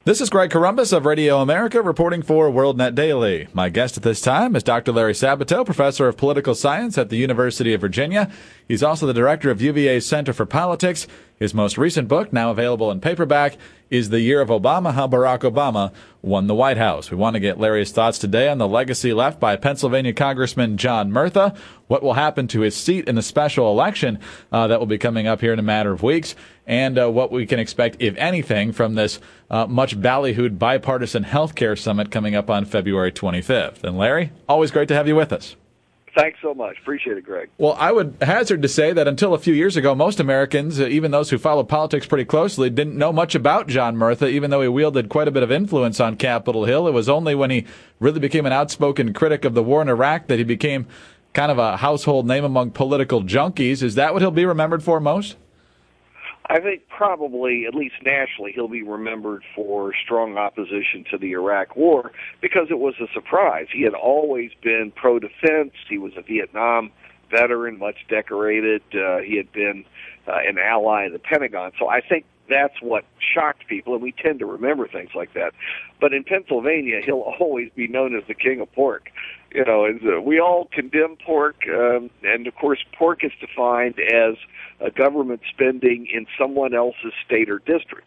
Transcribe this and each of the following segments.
This is Greg Corombos of Radio America reporting for WorldNet Daily. My guest at this time is Dr. Larry Sabato, professor of political science at the University of Virginia. He's also the director of UVA's Center for Politics. His most recent book, now available in paperback, is The Year of Obama, How Barack Obama Won the White House. We want to get Larry's thoughts today on the legacy left by Pennsylvania Congressman John Murtha, what will happen to his seat in the special election that will be coming up here in a matter of weeks, and what we can expect, if anything, from this much ballyhooed bipartisan health care summit coming up on February 25th. And Larry, always great to have you with us. Thanks so much. Appreciate it, Greg. Well, I would hazard to say that until a few years ago, most Americans, even those who follow politics pretty closely, didn't know much about John Murtha, even though he wielded quite a bit of influence on Capitol Hill. It was only when he really became an outspoken critic of the war in Iraq that he became kind of a household name among political junkies. Is that what he'll be remembered for most? I think probably, at least nationally, he'll be remembered for strong opposition to the Iraq War because it was a surprise. He had always been pro-defense. He was a Vietnam veteran, much decorated. He had been an ally of the Pentagon. So I think that's what shocked people, and we tend to remember things like that. But in Pennsylvania, he'll always be known as the king of pork. You know, we all condemn pork, and of course, pork is defined as government spending in someone else's state or district.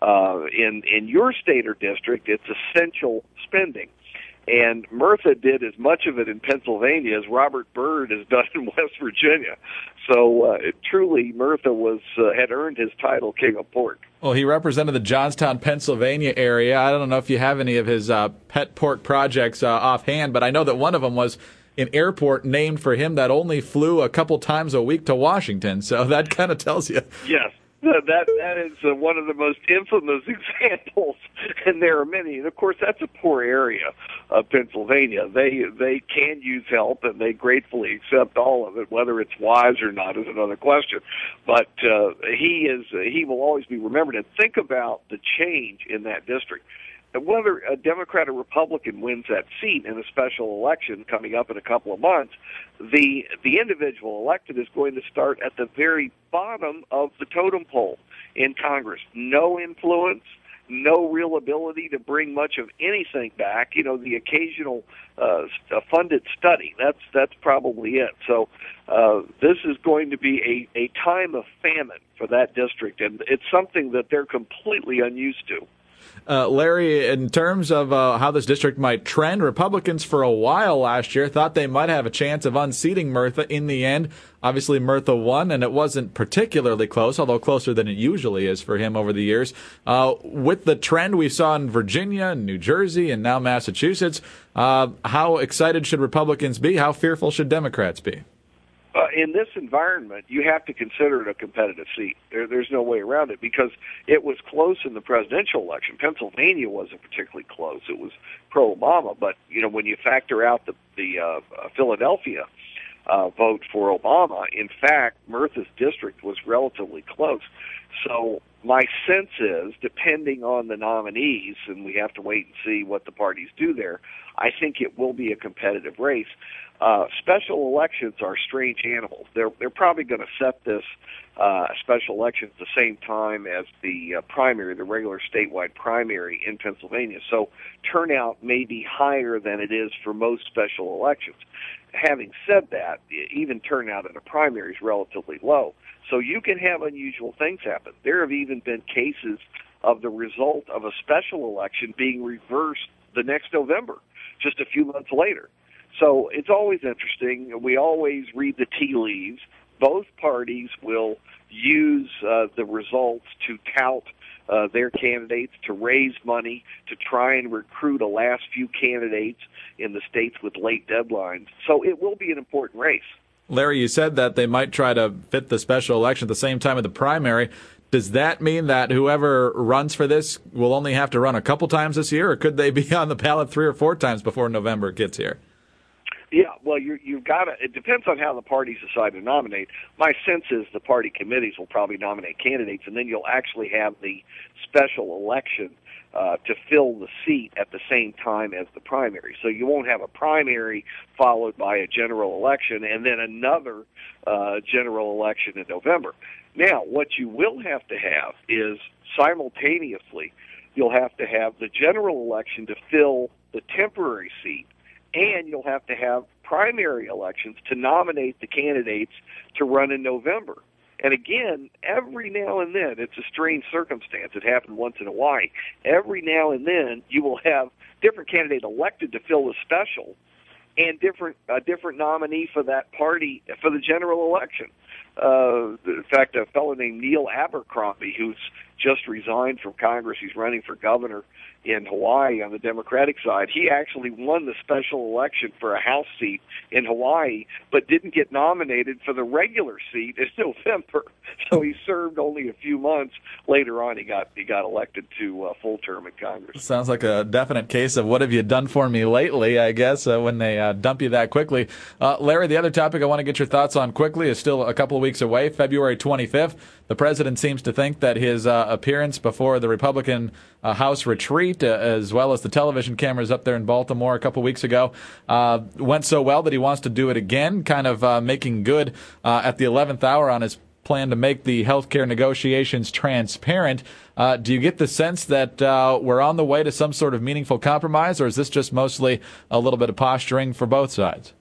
In your state or district, it's essential spending. And Murtha did as much of it in Pennsylvania as Robert Byrd has done in West Virginia. So truly, Murtha had earned his title, King of Pork. Well, he represented the Johnstown, Pennsylvania area. I don't know if you have any of his pet pork projects offhand, but I know that one of them was an airport named for him that only flew a couple times a week to Washington. So that kind of tells you. Yes. That is one of the most infamous examples, and there are many. And of course, that's a poor area of Pennsylvania. They can use help, and they gratefully accept all of it. Whether it's wise or not is another question. But he will always be remembered. And think about the change in that district. And whether a Democrat or Republican wins that seat in a special election coming up in a couple of months, the individual elected is going to start at the very bottom of the totem pole in Congress. No influence, no real ability to bring much of anything back. You know, the occasional funded study. That's probably it. So this is going to be a time of famine for that district, and it's something that they're completely unused to. Larry, in terms of how this district might trend, Republicans for a while last year thought they might have a chance of unseating Murtha. In the end, obviously Murtha won, and it wasn't particularly close, although closer than it usually is for him over the years. With the trend we saw in Virginia and New Jersey and now Massachusetts, how excited should Republicans be? How fearful should Democrats be? In this environment, you have to consider it a competitive seat. There's no way around it because it was close in the presidential election. Pennsylvania wasn't particularly close. It was pro-Obama. But, you know, when you factor out the Philadelphia vote for Obama, in fact, Murtha's district was relatively close. So my sense is, depending on the nominees, and we have to wait and see what the parties do there, I think it will be a competitive race. Special elections are strange animals. They're probably going to set this special election at the same time as the primary, the regular statewide primary in Pennsylvania. So turnout may be higher than it is for most special elections. Having said that, even turnout in a primary is relatively low. So you can have unusual things happen. There have even been cases of the result of a special election being reversed the next November, just a few months later. So it's always interesting. We always read the tea leaves. Both parties will use the results to tout their candidates, to raise money, to try and recruit a last few candidates in the states with late deadlines. So it will be an important race. Larry, you said that they might try to fit the special election at the same time of the primary. Does that mean that whoever runs for this will only have to run a couple times this year, or could they be on the ballot 3 or 4 times before November gets here? Yeah, well, you've got to. It depends on how the parties decide to nominate. My sense is the party committees will probably nominate candidates, and then you'll actually have the special election to fill the seat at the same time as the primary. So you won't have a primary followed by a general election and then another general election in November. Now, what you will have to have is simultaneously you'll have to have the general election to fill the temporary seat, and you'll have to have primary elections to nominate the candidates to run in November. And again, every now and then, it's a strange circumstance. It happened once in Hawaii. Every now and then, you will have different candidate elected to fill the special, and a different nominee for that party for the general election. In fact, a fellow named Neil Abercrombie, who's just resigned from Congress, he's running for governor in Hawaii on the Democratic side. He actually won the special election for a House seat in Hawaii, but didn't get nominated for the regular seat in November. So he served only a few months. Later on, he got elected to a full term in Congress. Sounds like a definite case of what have you done for me lately, I guess, when they dump you that quickly. Larry, the other topic I want to get your thoughts on quickly is still a couple of weeks away, February 25th. The president seems to think that his appearance before the Republican House retreat, as well as the television cameras up there in Baltimore a couple weeks ago, went so well that he wants to do it again, kind of making good at the 11th hour on his plan to make the healthcare negotiations transparent. Do you get the sense that we're on the way to some sort of meaningful compromise, or is this just mostly a little bit of posturing for both sides?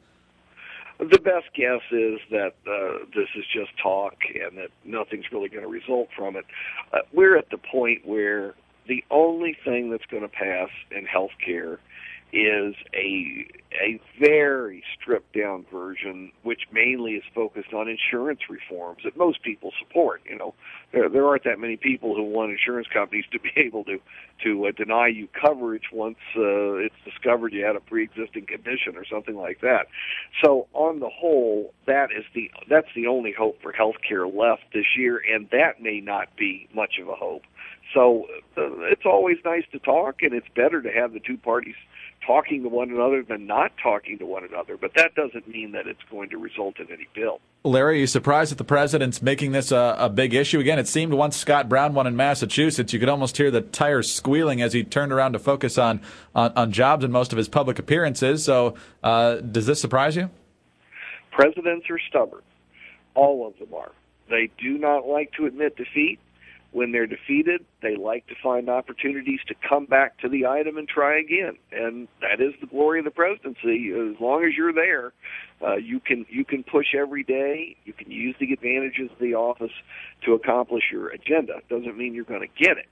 The best guess is that this is just talk and that nothing's really going to result from it. We're at the point where the only thing that's going to pass in health care is a very stripped-down version, which mainly is focused on insurance reforms that most people support. You know, there aren't that many people who want insurance companies to be able to deny you coverage once it's discovered you had a pre-existing condition or something like that. So on the whole, that's the only hope for health care left this year, and that may not be much of a hope. So it's always nice to talk, and it's better to have the two parties talking to one another than not talking to one another. But that doesn't mean that it's going to result in any bill. Larry, are you surprised that the president's making this a big issue? Again, it seemed once Scott Brown won in Massachusetts, you could almost hear the tires squealing as he turned around to focus on jobs in most of his public appearances. So does this surprise you? Presidents are stubborn. All of them are. They do not like to admit defeat. When they're defeated, they like to find opportunities to come back to the item and try again. And that is the glory of the presidency. As long as you're there, you can push every day. You can use the advantages of the office to accomplish your agenda. Doesn't mean you're going to get it.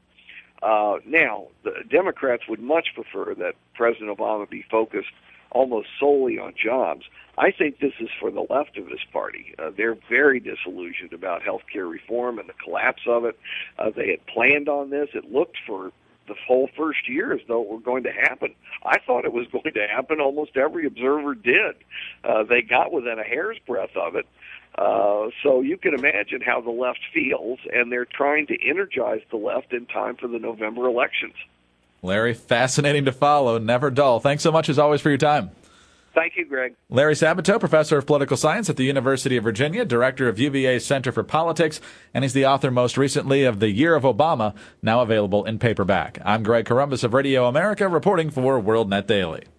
Now, the Democrats would much prefer that President Obama be focused almost solely on jobs. I think this is for the left of this party. They're very disillusioned about health care reform and the collapse of it. They had planned on this. It looked for the whole first year as though it were going to happen. I thought it was going to happen. Almost every observer did. They got within a hair's breadth of it. So you can imagine how the left feels, and they're trying to energize the left in time for the November elections. Larry, fascinating to follow, never dull. Thanks so much, as always, for your time. Thank you, Greg. Larry Sabato, professor of political science at the University of Virginia, director of UVA's Center for Politics, and he's the author most recently of The Year of Obama, now available in paperback. I'm Greg Corombos of Radio America, reporting for WorldNet Daily.